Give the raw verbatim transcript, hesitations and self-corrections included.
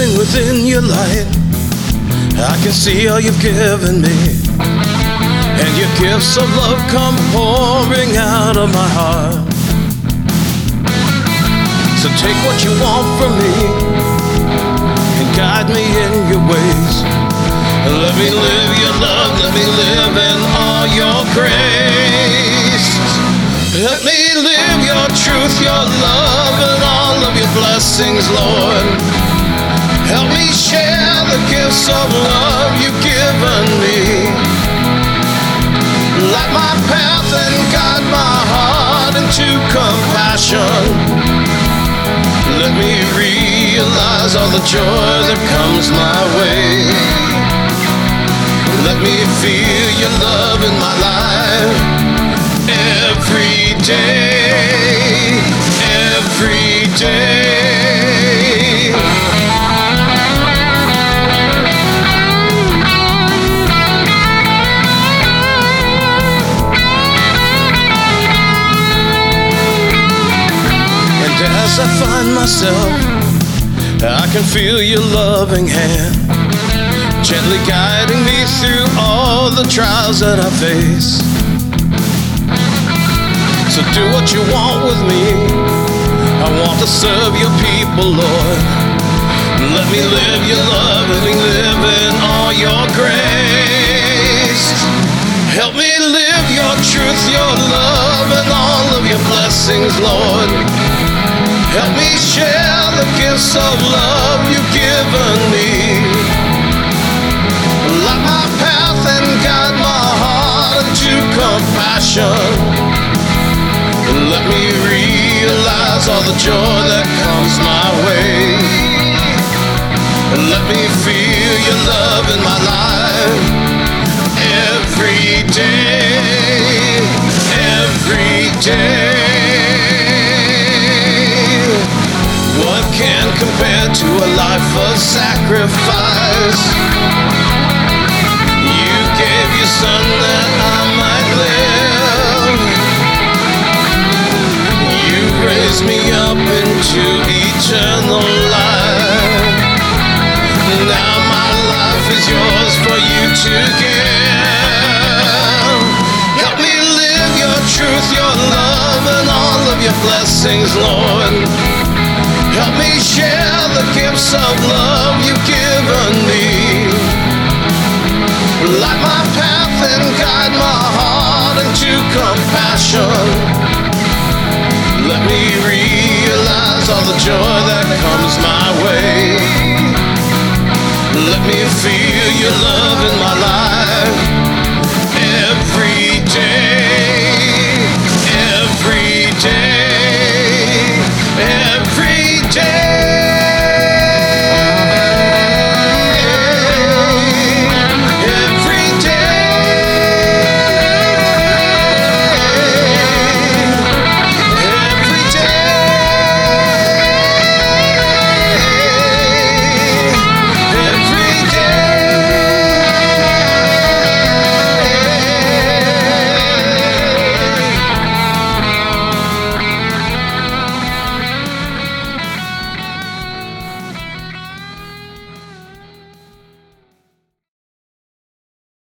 standing within your light. I can see all you've given me, and your gifts of love come pouring out of my heart. So take what you want from me and guide me in your ways. Let me live your love, let me live in all your grace. Let me live your truth, your love, and all of your blessings, Lord. Help me share the gifts of love you've given me. Light my path and guide my heart into compassion. Let me realize all the joy that comes my way. Let me feel your love in my life every day, every day. And as I find myself, I can feel your loving hand gently guiding me through all the trials that I face. So do what you want with me. I want to serve your people, Lord. Let me live your love, let me live in all your grace. Help me live your truth, your love, and all of your blessings, Lord. Help me share the gifts of love you've given me. Light my path and guide my heart into compassion. Let me realize all the joy that comes my way. Let me feel your love in my life every day, every day. What can compare to a life of sacrifice? You gave your son that I might live. You raised me up into eternal life. Now my life is yours for you to give. Help me live your truth, your love, and all of your blessings, Lord. Help me share the gifts of love you've given me. Light my path and guide my heart into compassion. Let me realize all the joy that comes my way. Let me feel your love in my life